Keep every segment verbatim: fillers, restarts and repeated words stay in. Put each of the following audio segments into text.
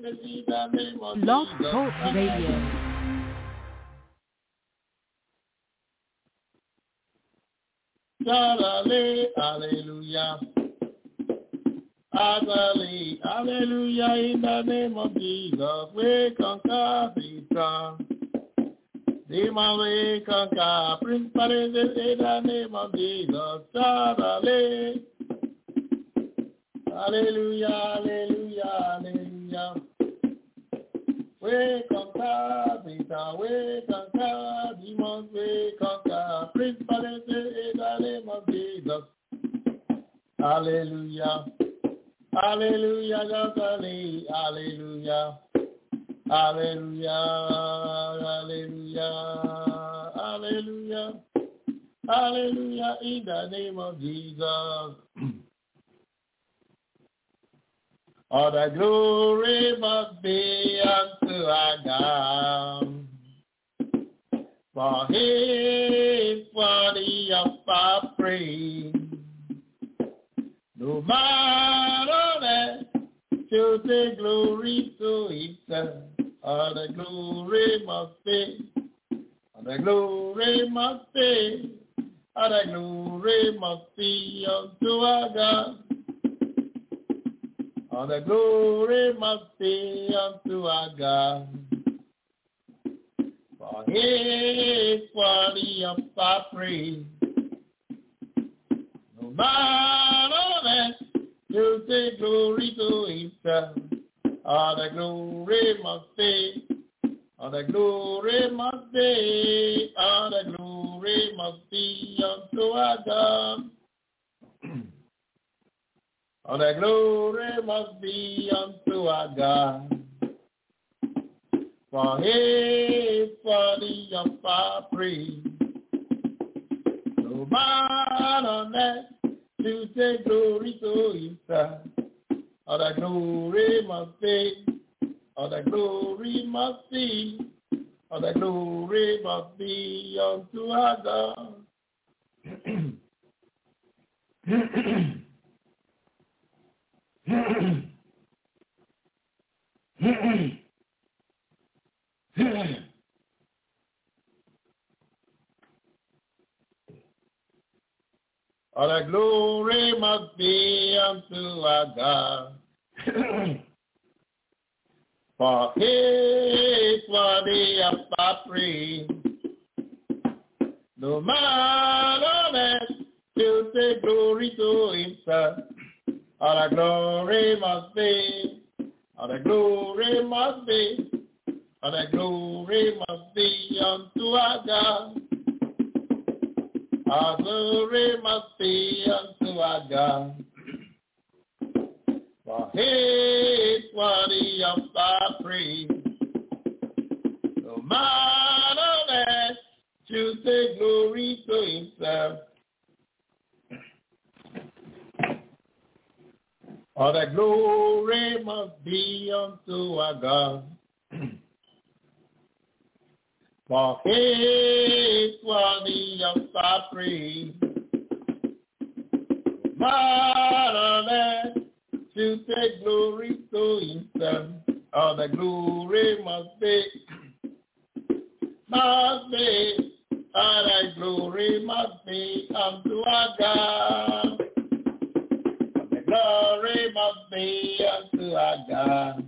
in the name of Blog Jesus. Talk Radio. Hallelujah. Hallelujah. Hallelujah. In the name of Jesus, we conquer Satan. Demon, we conquer principalities in the name of Jesus. Hallelujah. Hallelujah. Hallelujah. Hallelujah. We conquer Satan. We conquer demons. We conquer principalities in the name of Jesus. Hallelujah. Hallelujah, hallelujah, hallelujah, hallelujah, hallelujah, hallelujah, in the name of Jesus. All the glory must be unto our God, for He is worthy of our praise. No matter that, to say glory to Himself. All the glory must be, all the glory must be, all the glory must be unto our God. All the glory must be unto our God. For He is worthy of our praise. No matter that, you say glory to Himself. All the glory must be, all the glory must be, all the glory must be unto our God. All the glory must be unto our God. For He is worthy of our praise. No matter that, to say glory to Himself. All the glory must be, all the glory must be, all the glory must be unto our God. All the glory must be unto our God. For He is worthy of our praise. No matter that, to say glory to Himself. All the glory must be, all the glory must be, all the glory must be unto our God. Our glory must be unto our God. For He is worthy of our praise. No matter that, to say glory to Himself. All the glory must be unto our God. For He is worthy of our praise. No matter that, to say glory to Himself. All the glory must be, must be, all the glory must be unto our God. All the glory must be unto our God.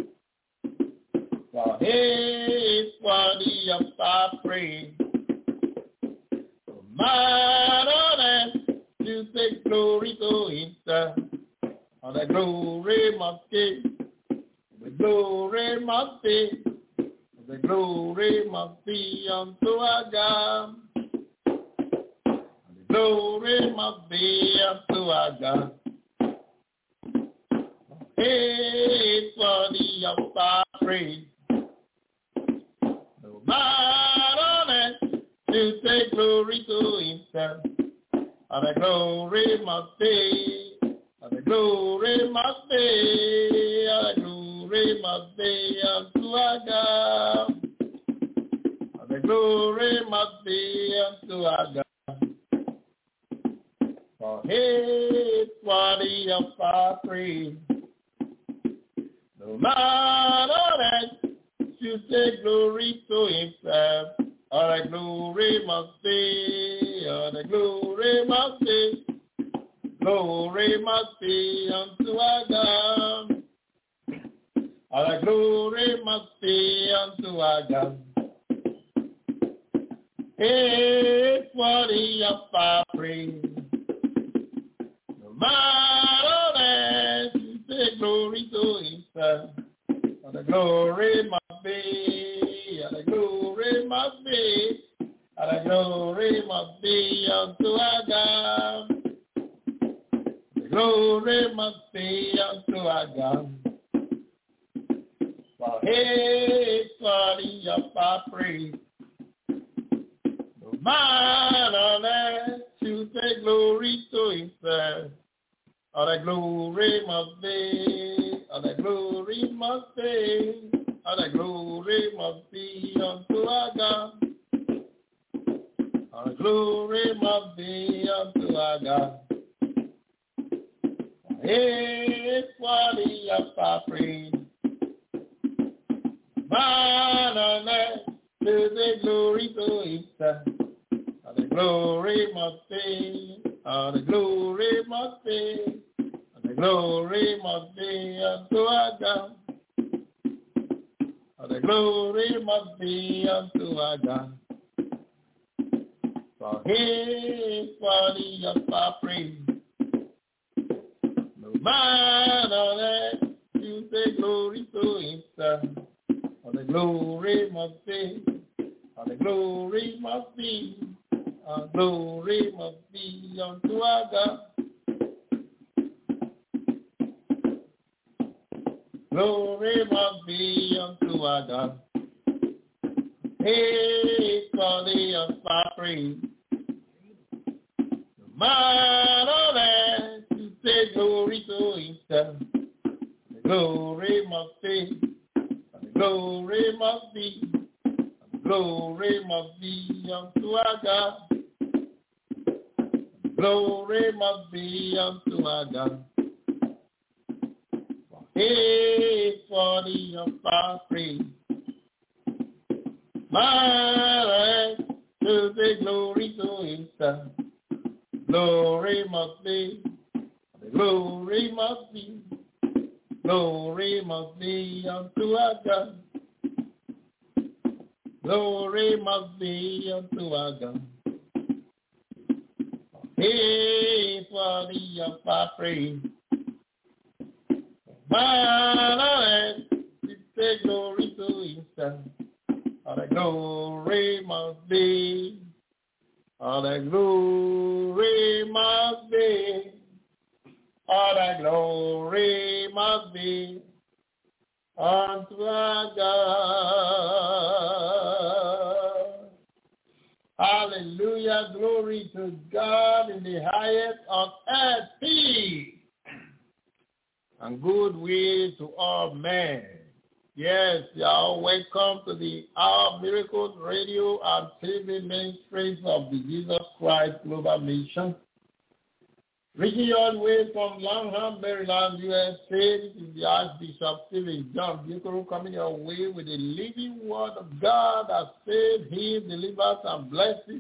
For He is worthy of our praise. No matter that, to say glory to Himself. All the glory must be, the glory must be, the glory must be unto our God. The glory must be unto our God. He is worthy of our praise. No matter that, to say glory to Himself. All the glory must be, all the glory must be, all the glory must be unto our God. All the glory must be unto our God. For He is worthy of our praise. No matter to take glory to himself. All the glory must be, all the glory must be, glory must be unto our God. All the glory must be unto our God. It's worthy of our praise. No matter that, to take glory to himself. All the glory must be, all the glory must be, all the glory must be unto our God. The glory must be unto our God. For he is worthy of our praise. No man on earth to take glory to himself. All the glory must be, all the glory must be, all the glory must be unto our God. All the glory must be unto our God. He is worthy of our praise. Man on earth to take glory to himself. All the glory must be, all the glory must be, all the glory must be unto our God. All the glory must be unto our God. For he is worthy of our praise. No man on earth to take glory to himself. All the glory must be, all the glory must be, all glory must be unto our God. Glory must be unto our God. He is worthy of our praise. No man on earth to say glory to himself. The glory must be, the glory must be, the glory must be unto our God. The glory must be unto our God. He is worthy of our praise. Man to say glory to himself. Glory must be, the glory must be, glory must be unto our God. Glory must be unto our God. He is worthy of our praise. Man to say glory to himself. All the glory must be, all the glory must be, all the glory must be unto our God. Hallelujah, glory to God in the highest on earth, peace and good will to all men. Yes, you are all welcome to the Our Miracles Radio and T V Ministries of the Jesus Christ Global Mission. Reaching you all the way from Langham, Maryland, U S A. This is the Archbishop Stephen John Buchanan coming your way with the living word of God that saves, heals, delivers, and blesses.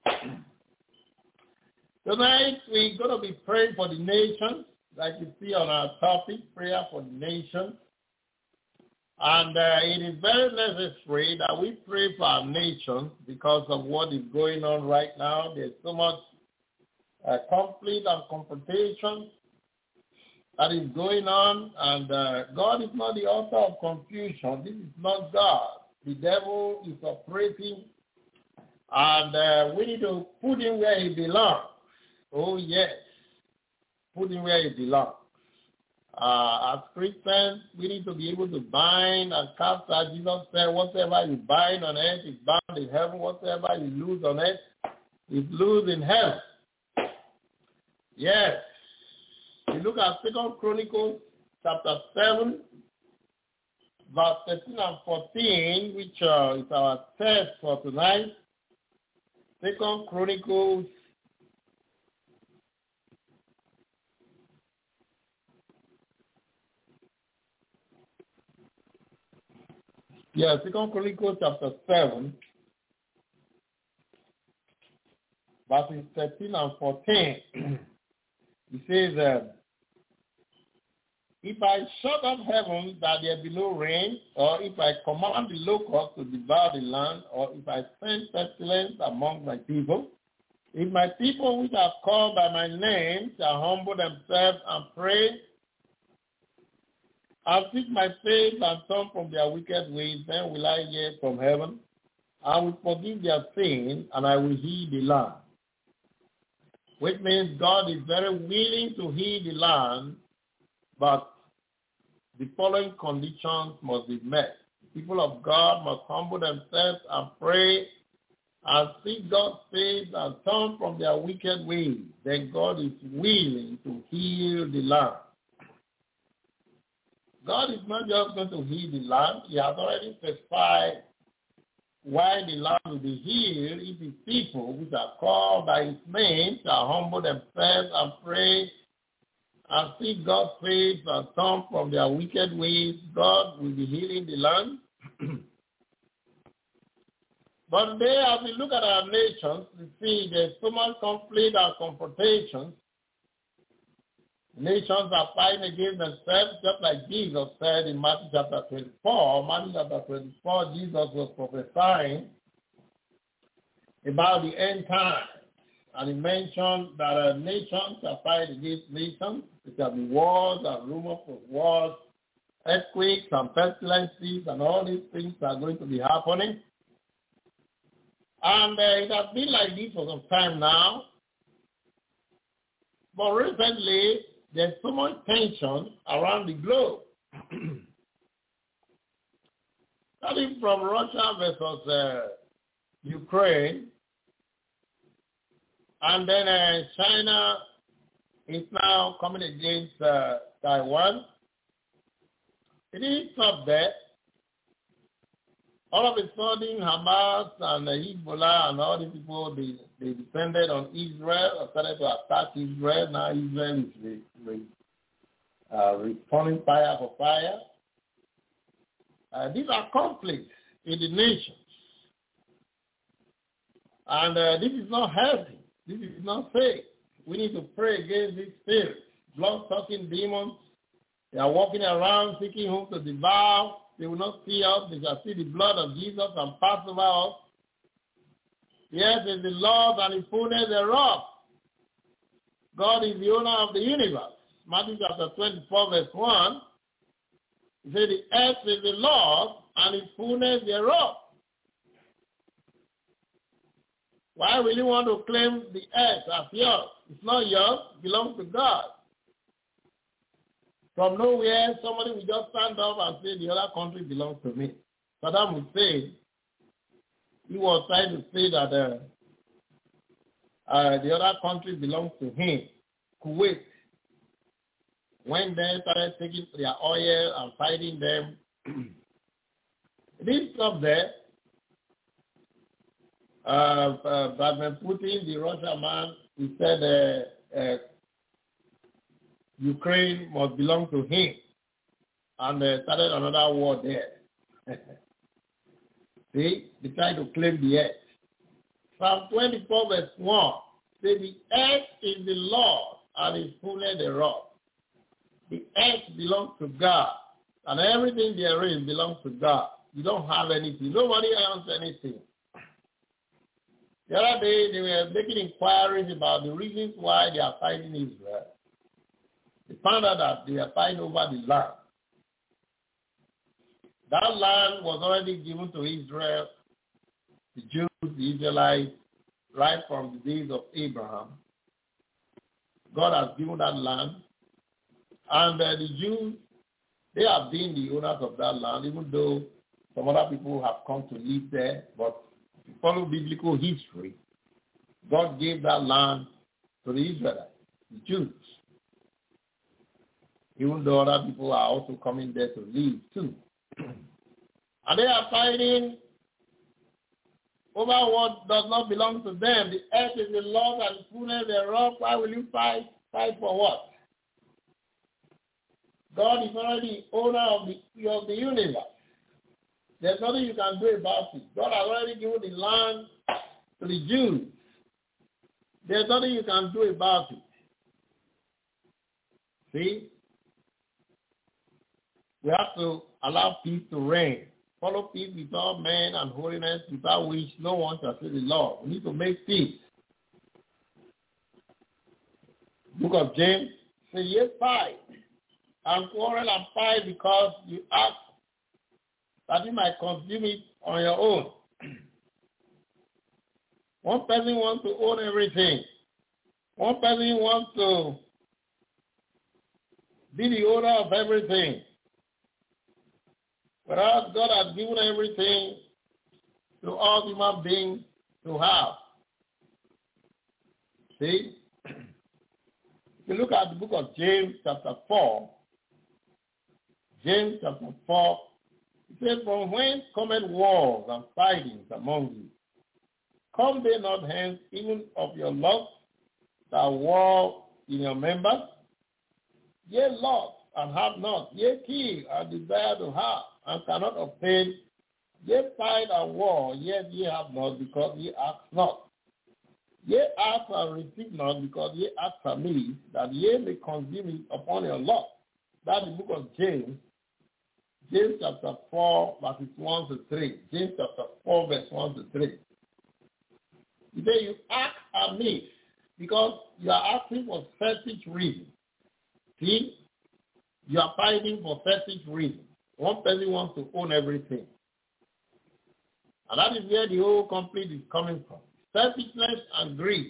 Tonight, we're going to be praying for the nations, like you see on our topic, prayer for the nations. And uh, it is very necessary that we pray for our nation because of what is going on right now. There's so much uh, conflict and confrontation that is going on, and uh, God is not the author of confusion. This is not God. The devil is operating, and uh, we need to put him where he belongs. Oh, yes, put him where he belongs. Uh, as Christians, we need to be able to bind and cast out. Jesus said, whatever you bind on earth is bound in heaven. Whatever you lose on earth is loose in heaven. Yes. We look at Second Chronicles chapter seven, verse thirteen and fourteen, which uh, is our text for tonight. Second Chronicles Yeah, Second Chronicles chapter seven, verses thirteen and fourteen. It says, uh, if I shut up heaven that there be no rain, or if I command the locusts to devour the land, or if I send pestilence among my people, if my people which are called by my name shall humble themselves and pray, and seek my face and turn from their wicked ways, then will I hear from heaven, I will forgive their sin, and I will heal the land. Which means God is very willing to heal the land, but the following conditions must be met. The people of God must humble themselves and pray and seek God's face and turn from their wicked ways. Then God is willing to heal the land. God is not just going to heal the land. He has already specified why the land will be healed if his people, which are called by his name, shall humble themselves and pray and seek God's face and turn from their wicked ways. God will be healing the land. But today, as we look at our nations, we see there's so much conflict and confrontation. Nations are fighting against themselves, just like Jesus said in Matthew chapter twenty-four. Matthew chapter twenty-four, Jesus was prophesying about the end time. And he mentioned that uh, nations shall fight against nations. There shall be wars and rumors of wars, earthquakes and pestilences, and all these things are going to be happening. And uh, it has been like this for some time now. But recently, there's so much tension around the globe. Starting from Russia versus uh, Ukraine, and then uh, China is now coming against uh, Taiwan. It is not there. All of a sudden, Hamas and uh, Hezbollah and all these people, they, they depended on Israel, started to attack Israel. Now Israel is re, re, uh, responding fire for fire. Uh, these are conflicts in the nations. And uh, this is not healthy. This is not safe. We need to pray against these spirits, blood-sucking demons. They are walking around seeking whom to devour. They will not see us. They shall see the blood of Jesus and pass over us. Yes, is the Lord and the fullness thereof. God is the owner of the universe. Matthew chapter twenty-four, verse one. He said, the earth is the Lord and the fullness thereof. Why will you want to claim the earth as yours? It's not yours. It belongs to God. From nowhere, somebody will just stand up and say, the other country belongs to me. Saddam Hussein, he was trying to say that uh, uh, the other country belongs to him. Kuwait, when they started taking their oil and fighting them, it didn't stop there. Uh, uh, Vladimir Putin, the Russian man, he said uh, uh, Ukraine must belong to him, and uh, started another war there. See, they try to claim the earth. Psalm twenty-four verse one, say the earth is the Lord and his fullness thereof. The earth belongs to God, and everything there is belongs to God. You don't have anything. Nobody owns anything. The other day, they were making inquiries about the reasons why they are fighting Israel. They found out that they are fighting over the land. That land was already given to Israel, the Jews, the Israelites, right from the days of Abraham. God has given that land. And uh, the Jews, they have been the owners of that land, even though some other people have come to live there. But if you follow biblical history, God gave that land to the Israelites, the Jews. Even though other people are also coming there to live too. And they are fighting over what does not belong to them. The earth is the Lord and the fullness thereof. Why will you fight? Fight for what? God is already the owner of the, of the universe. There's nothing you can do about it. God has already given the land to the Jews. There's nothing you can do about it. See? We have to allow peace to reign. Follow peace with all men and holiness, without which no one shall see the Lord. We need to make peace. Book of James says, ye fight and quarrel and fight because you ask that you might consume it on your own. One person wants to own everything. One person wants to be the owner of everything. Whereas God has given everything to all human beings to have. See? If you look at the book of James chapter four, James chapter four, it says, from whence cometh wars and fightings among you? Come they not hence even of your lust that war in your members? Ye lust and have not, ye kill and desire to have, and cannot obtain. Ye fight and war, yet ye have not, because ye ask not. Ye ask and receive not, because ye ask of me, that ye may consume it upon your lust. That's the book of James, James chapter four, verses one to three. James chapter four, verse one to three. He says, you ask of me, because you are asking for selfish reasons. See? You are fighting for selfish reasons. One person wants to own everything. And that is where the whole conflict is coming from. Selfishness and greed.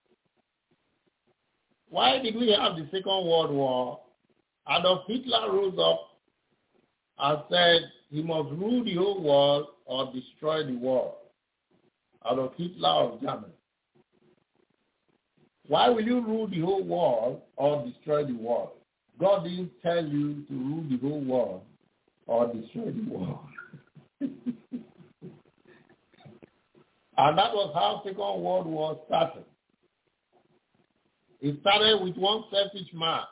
Why did we have the Second World War? Adolf Hitler rose up and said he must rule the whole world or destroy the world. Adolf Hitler of Germany. Why will you rule the whole world or destroy the world? God didn't tell you to rule the whole world or destroy the world. And that was how Second World War started. It started with one selfish man.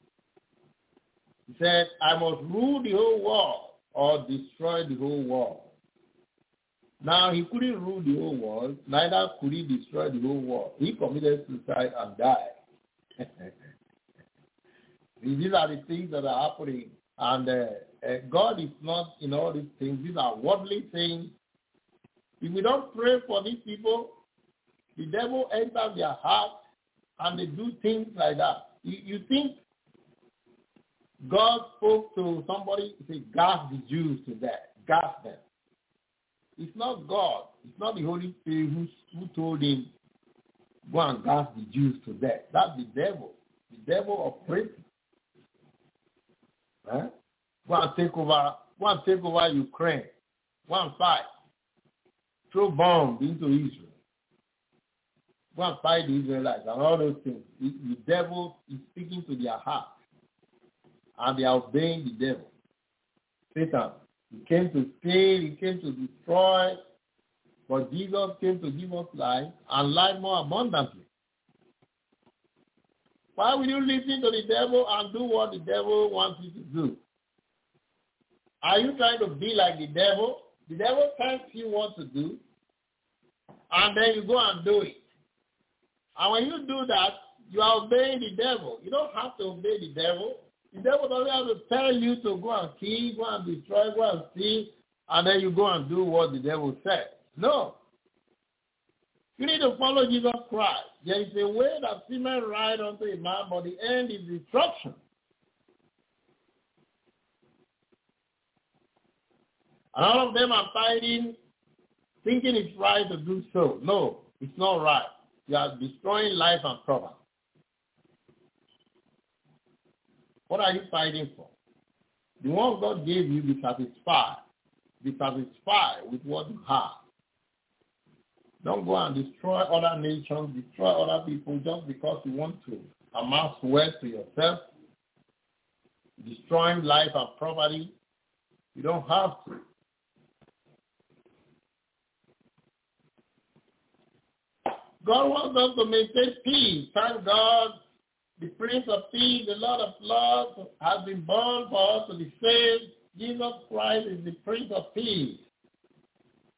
He said, I must rule the whole world or destroy the whole world. Now, he couldn't rule the whole world, neither could he destroy the whole world. He committed suicide and died. These are the things that are happening. And uh, uh, God is not in all these things. These are worldly things. If we don't pray for these people, the devil enters their heart and they do things like that. You, you think God spoke to somebody, he said, gas the Jews to death, gas them. It's not God. It's not the Holy Spirit who, who told him, go and gas the Jews to death. That's the devil. The devil operates. Huh? Go and take over, go and take over Ukraine. Go and fight. Throw bombs into Israel. Go and fight the Israelites and all those things. The, the devil is speaking to their heart. And they are obeying the devil. Satan. He came to steal, he came to destroy, but Jesus came to give us life and life more abundantly. Why will you listen to the devil and do what the devil wants you to do? Are you trying to be like the devil? The devil tells you what to do, and then you go and do it. And when you do that, you are obeying the devil. You don't have to obey the devil. The devil doesn't have to tell you to go and kill, go and destroy, go and steal, and then you go and do what the devil said. No. You need to follow Jesus Christ. There is a way that seemeth right unto a man, but the end is destruction. And all of them are fighting, thinking it's right to do so. No, it's not right. You are destroying life and property. What are you fighting for? The one God gave you, be satisfied. Be satisfied with what you have. Don't go and destroy other nations, destroy other people just because you want to amass wealth to yourself. Destroying life and property. You don't have to. God wants us to maintain peace. Thank God. The Prince of Peace, the Lord of Lords, has been born for us to be saved. Jesus Christ is the Prince of Peace.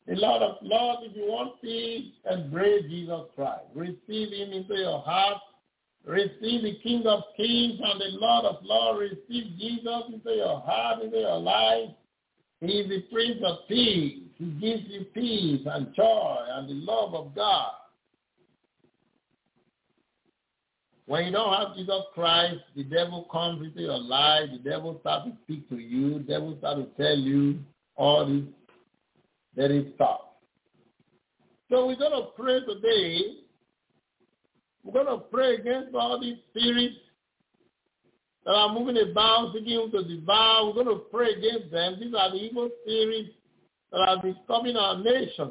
The Lord of Lords, if you want peace, embrace Jesus Christ. Receive him into your heart. Receive the King of Kings and the Lord of Lords. Receive Jesus into your heart, into your life. He is the Prince of Peace. He gives you peace and joy and the love of God. When you don't have Jesus Christ, the devil comes into your life. The devil starts to speak to you. The devil starts to tell you all this very stuff. So we're going to pray today. We're going to pray against all these spirits that are moving about, seeking to devour. We're going to pray against them. These are the evil spirits that are disturbing our nation,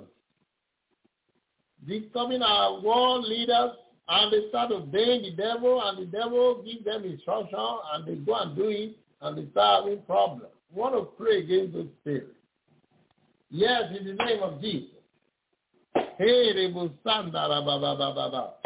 disturbing our world leaders, and they start obeying the devil, and the devil gives them instruction, and they go and do it, and they start having problems. We want to pray against those spirits. Yes, in the name of Jesus. Hey, Rebusanda, ba ba ba ba ba.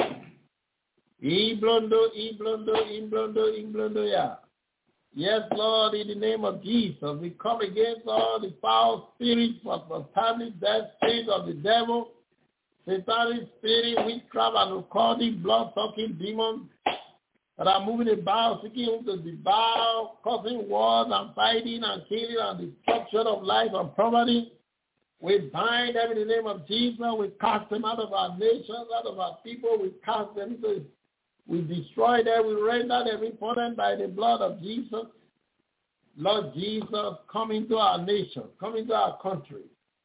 Iblondo, Iblondo, Iblondo, Iblondo, yeah. Yes, Lord, in the name of Jesus, we come against all the foul spirits of satanic death, spirit of the devil, satanic spirit, witchcraft and occultic, blood-sucking demons that are moving about, seeking to devour, causing wars and fighting and killing and destruction of life and property. We bind them in the name of Jesus. We cast them out of our nations, out of our people. We cast them into We destroy them. We render them important by the blood of Jesus. Lord Jesus, come into our nation. Come into our country.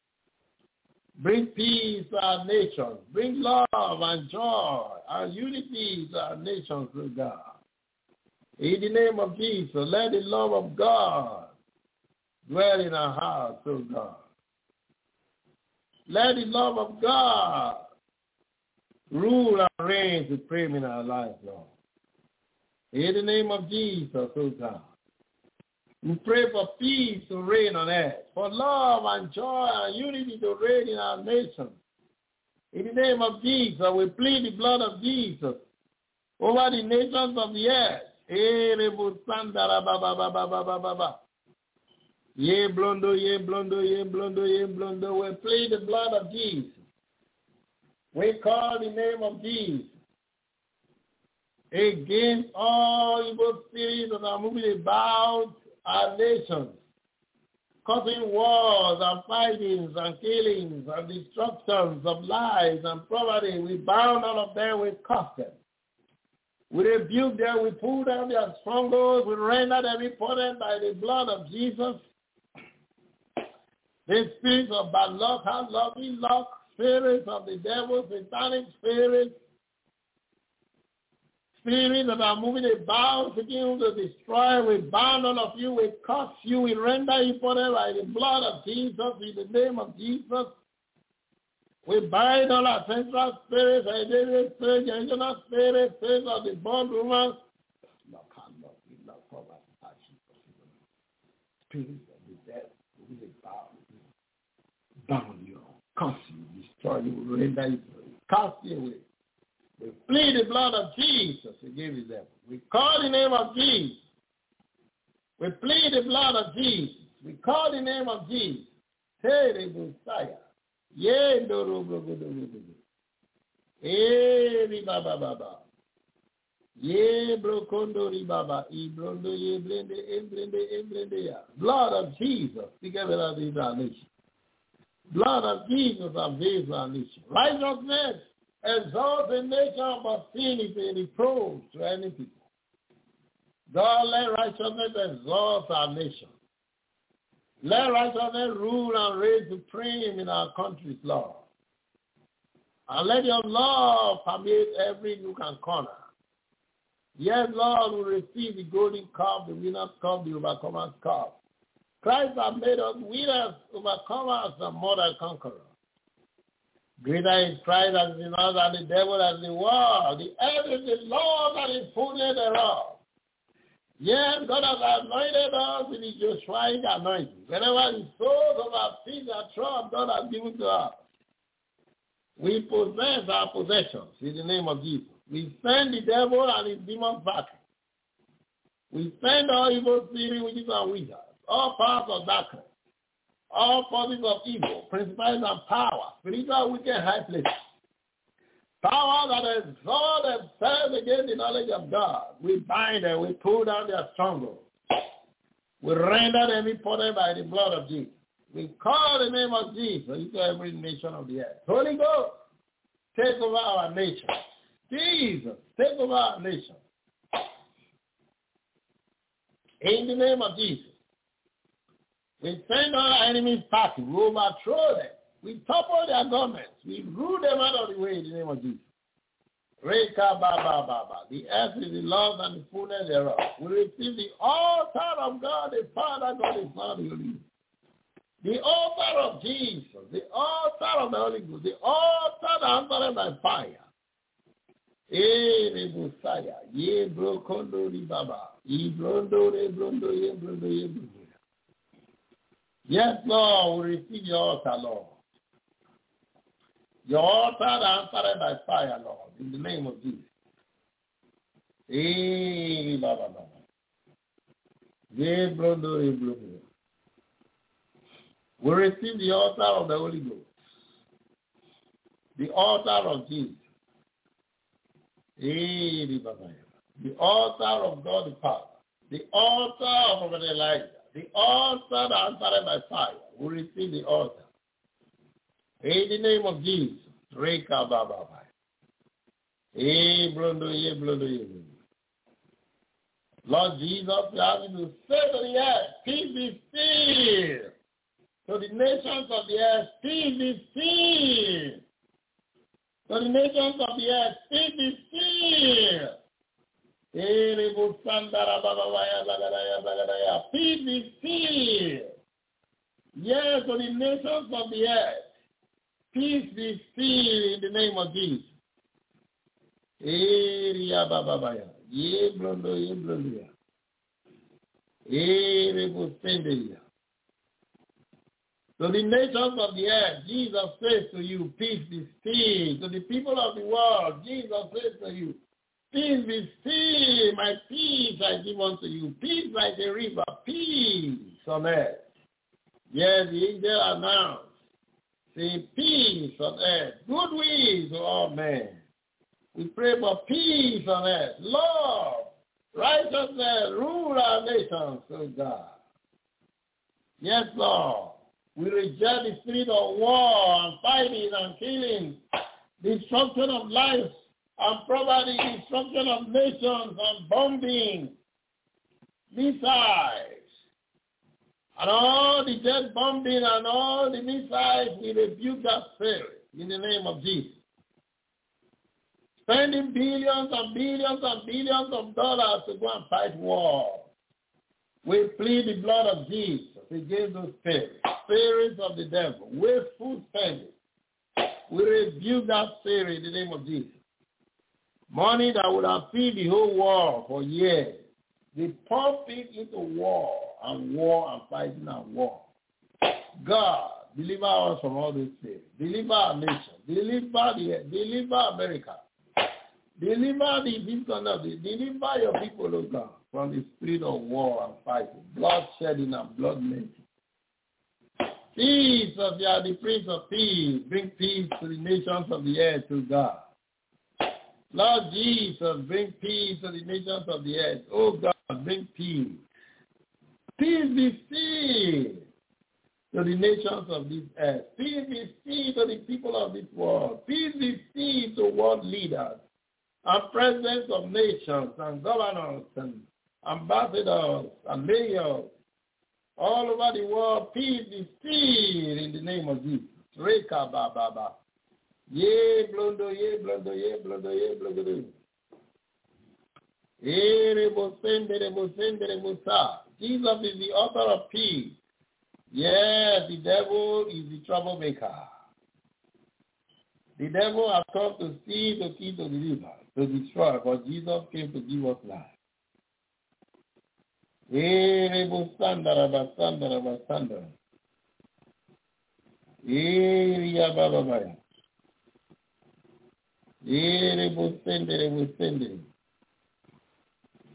Bring peace to our nation. Bring love and joy and unity to our nation through God. In the name of Jesus, let the love of God dwell in our hearts through God. Let the love of God rule and reign supreme in our lives, Lord. In the name of Jesus, oh God. We pray for peace to reign on earth, for love and joy and unity to reign in our nation. In the name of Jesus, we plead the blood of Jesus over the nations of the earth. Ye blondo, ye blondo, ye blondo, ye blondo. We plead the blood of Jesus. We call the name of Jesus against all evil spirits that are moving about our nations, causing wars and fightings and killings and destructions of lives and property. We bound all of them, we curse them. We rebuke them, we pull down their strongholds, we render them impotent by the blood of Jesus. The spirits of bad luck, hard luck, ill luck, spirits of the devil, satanic spirits, spirits that are moving about, seeking to destroy, we bound all of you, we curse you, we render you impotent by the blood of Jesus, in the name of Jesus. We bind all our central spirits, identity spirits, original spirits, spirits of the bond woman. Spirits of the devil, moving about, bound you, curse you, destroy you, render you, cast you away. We plead the blood of Jesus against the devil. We call the name of Jesus. We plead the blood of Jesus. We call the name of Jesus. Hey, the Messiah. Ye do ro ro ro ro ro. Eh, ri ba ba ba ba. Ye bro kondo ri ba ba. I brondo ye blende, e blende, e blende ya. Blood of Jesus. Together as is our nation. Blood of Jesus avails our nation. Righteousness exalts a nation, but sin is a reproach to any people. God, let righteousness exalt our nation. Let righteousness rule and reign supreme in our countries, Lord. And let your love permeate every nook and corner. Yes, Lord, we receive the golden cup, the winner's cup, the overcomer's cup. Christ has made us winners, overcomers, and more than conquerors. Greater is Christ that is in us than the devil that is in the world. The earth is the Lord and his fullness thereof. Yes, God has anointed us with the Joshuaic anointing. Whenever the soles of our feet are trod, God has given to us. We possess our possessions in the name of Jesus. We send the devil and his demons back. We send all evil spirits, witches and wizards, all powers of darkness, all forces of evil, principalities and power, spiritual wicked high places, power that exalt themselves against the knowledge of God. We bind them, we pull down their strongholds. We render them impotent by the blood of Jesus. We call the name of Jesus into every nation of the earth. Holy Ghost, take over our nation. Jesus, take over our nation. In the name of Jesus, we send our enemies packing. We overthrow them. We topple their governments. We root them out of the way in the name of Jesus. Reka ba ba ba ba. The earth is the Lord and the fullness thereof. We receive the altar of God, the Father, God, the Son, the Holy Ghost. The altar of Jesus, the altar of the Holy Ghost, the altar that answered by fire. Eh, the Messiah. Ye brokondo di baba. Ye brondo, ye brondo, ye brondo, ye brondo. Yes, Lord, we receive your altar, Lord. Your altar that answered by fire, Lord, in the name of Jesus. Eh, baba, baba. Ye brondo, ye brondo. We receive the altar of the Holy Ghost, the altar of Jesus, the altar of God the Father, the altar of Prophet Elijah, the altar that answered by fire. We receive the altar. In the name of Jesus, Reka Baba. Lord Jesus, we ask you to say to the earth, peace be still. To the nations of the earth, peace be still. To the nations of the earth, peace be still. Peace be still. Yes, to the nations of the earth, peace be still in the name of Jesus. Area Bababaya. Ye blondo, ye blondo. Ere Bustendia. To the nations of the earth, Jesus says to you, peace be still. To the people of the world, Jesus says to you, peace be still. My peace I give unto you. Peace like a river. Peace on earth. Yes, the angel announced, say peace on earth. Goodwill to all men. We pray for peace on earth. Love, righteousness, rule our nations, oh God. Yes, Lord. We reject the spirit of war and fighting and killing, destruction of lives and property, destruction of nations and bombing, missiles, and all the jet bombing and all the missiles. We rebuke that spirit in the name of Jesus. Spending billions and billions and billions of dollars to go and fight war. We plead the blood of Jesus against those spirits, spirits of the devil, wasteful spending. We rebuke that spirit in the name of Jesus. Money that would have fed the whole world for years, they pump it into war and war and fighting and war. God, deliver us from all these things. Deliver our nation. Deliver the deliver America. Deliver the this deliver your people, O God, from the spirit of war and fighting, blood shedding and blood making. Peace of the, the Prince of Peace, bring peace to the nations of the earth, O God. Lord Jesus, bring peace to the nations of the earth. Oh God, bring peace. Peace be still to the nations of this earth. Peace be still to the people of this world. Peace be still to world leaders and presidents of nations and governors and ambassadors and mayors all over the world. Peace be still in the name of Jesus. Reka ba ba ba. Ye blondo, ye blondo, ye blondo, ye blondo. Ye rebo sende, rebo sende, rebo sa. Jesus is the author of peace. Yes, the devil is the troublemaker. The devil has come to steal, to kill, to deliver, to destroy, but Jesus came to give us life. Ye rebo sanda, raba sanda, raba sanda. Ye riya baba baya.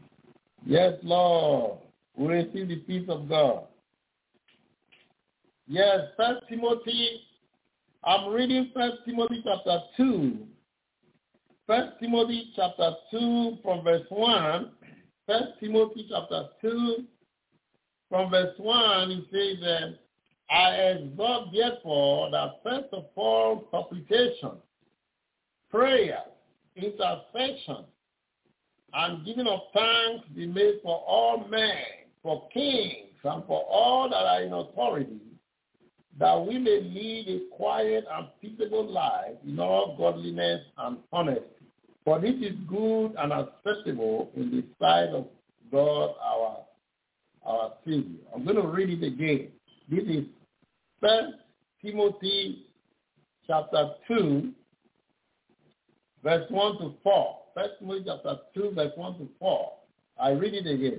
Yes, Lord. We receive the peace of God. Yes, First Timothy. I'm reading First Timothy chapter two. First Timothy chapter two from verse one. First Timothy chapter two from verse one, it says, uh, I exhort therefore that first of all supplication, prayer, intercession, and giving of thanks be made for all men, for kings, and for all that are in authority, that we may lead a quiet and peaceable life in all godliness and honesty. For this is good and acceptable in the sight of God our, our Savior. I'm going to read it again. This is First Timothy chapter two, verse one to four. First Timothy chapter two, verse one to four. I read it again.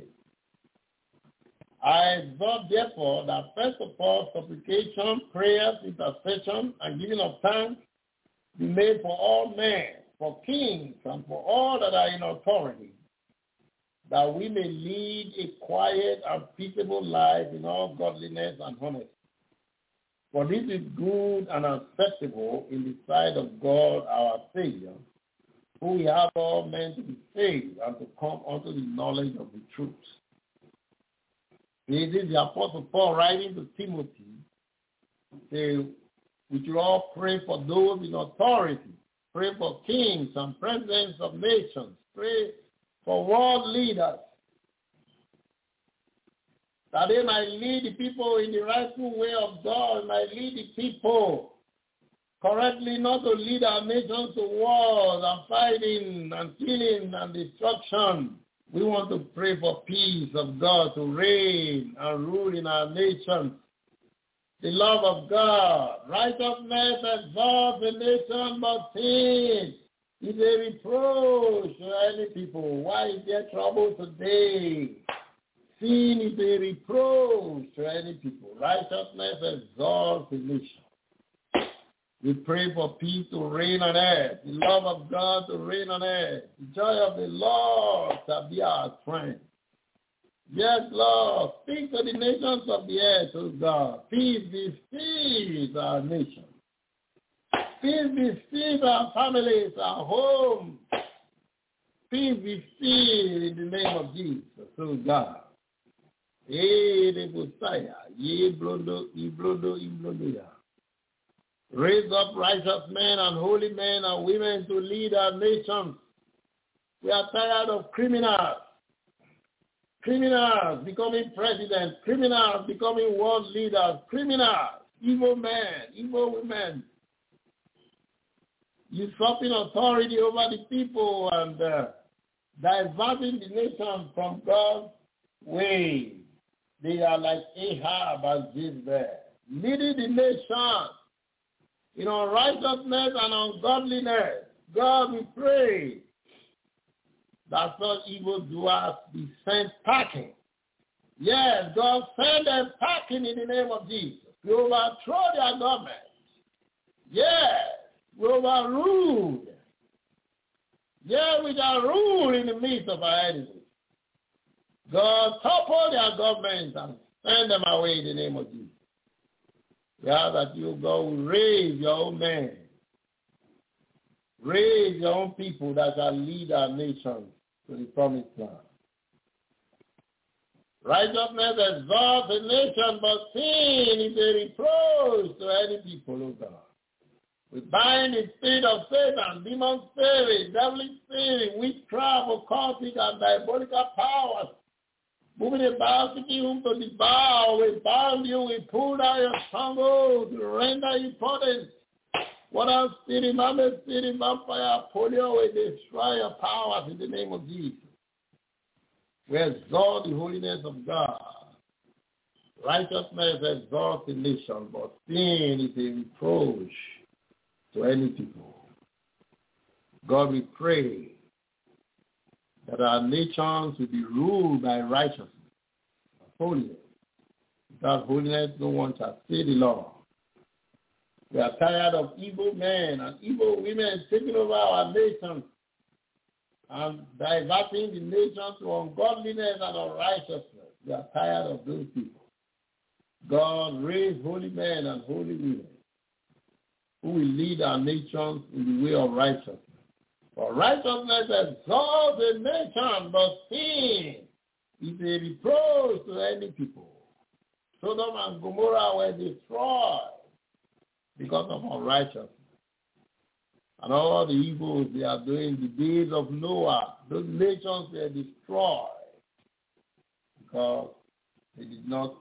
I exhort therefore that first of all supplication, prayers, intercession, and giving of thanks be made for all men, for kings, and for all that are in authority, that we may lead a quiet and peaceable life in all godliness and honesty. For this is good and acceptable in the sight of God our Savior, who we have all men to be saved and to come unto the knowledge of the truth. This is the Apostle Paul writing to Timothy. Say, we should all pray for those in authority. Pray for kings and presidents of nations. Pray for world leaders, that they might lead the people in the rightful way of God, might lead the people correctly, not to lead our nations to wars and fighting and killing and destruction. We want to pray for peace of God to reign and rule in our nation. The love of God, righteousness exalts a nation, but sin is a reproach to any people. Why is there trouble today? Sin is a reproach to any people. Righteousness exalts a nation. We pray for peace to reign on earth, the love of God to reign on earth. The joy of the Lord shall be our strength. Yes, Lord, speak to the nations of the earth, O God. Peace be still our nation. Peace be still our families, our homes. Peace be still in the name of Jesus, O God. Ye the Messiah, ye blondo, ye blondo, ye blondo, ya. Raise up righteous men and holy men and women to lead our nations. We are tired of criminals. Criminals becoming presidents. Criminals becoming world leaders. Criminals, evil men, evil women, usurping authority over the people and uh, diverting the nation from God's way. They are like Ahab and Jezebel, leading the nation in unrighteousness and ungodliness. God, we pray that such evildoers be sent packing. Yes, God, send them packing in the name of Jesus. We overthrow their government. Yes, we overrule. Yes, we shall rule in the midst of our enemies. God, topple their governments and send them away in the name of Jesus. We ask that you, God, will raise your own men. Raise your own people that shall lead our nation to the promised land. Righteousness exalts a nation, but sin is a reproach to any people, O God. We bind the spirit of Satan, demon spirit, devilish spirit, witchcraft, occultic, and diabolical powers, moving about seeking whom to devour. We bound you, we pull down your stronghold to render you potent. What else, spirit, mammoth, spirit, vampire, polio, we destroy your powers in the name of Jesus. We exalt the holiness of God. Righteousness exalts the nation, but sin is a reproach to any people. God, we pray that our nations will be ruled by righteousness, holiness. Without holiness, no one shall see the Lord. We are tired of evil men and evil women taking over our nations and diverting the nation to ungodliness and unrighteousness. We are tired of those people. God raised holy men and holy women who will lead our nations in the way of righteousness. For righteousness exalts a nation, but sin is a reproach to any people. Sodom and Gomorrah were destroyed because of unrighteousness. And all the evils they are doing, the days of Noah, those nations were destroyed because they did not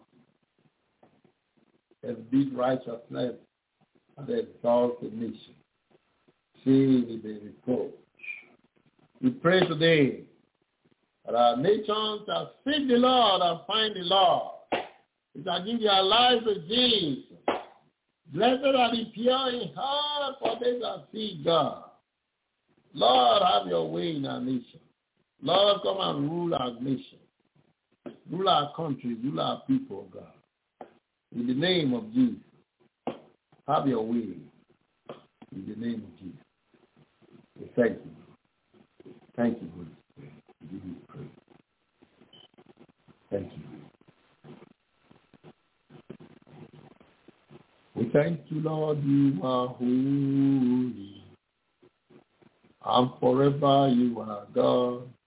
exhibit righteousness and exalt the nation. Sin is a reproach. We pray today that our nations shall seek the Lord and find the Lord. They shall give their lives to Jesus. Blessed are the pure in heart, for they shall see God. Lord, have your way in our nation. Lord, come and rule our nation. Rule our country, rule our people, God. In the name of Jesus, have your way. In the name of Jesus. We thank you. Thank you, Holy Spirit. We give you praise. Thank you. We thank you, Lord, you are holy, and forever you are God.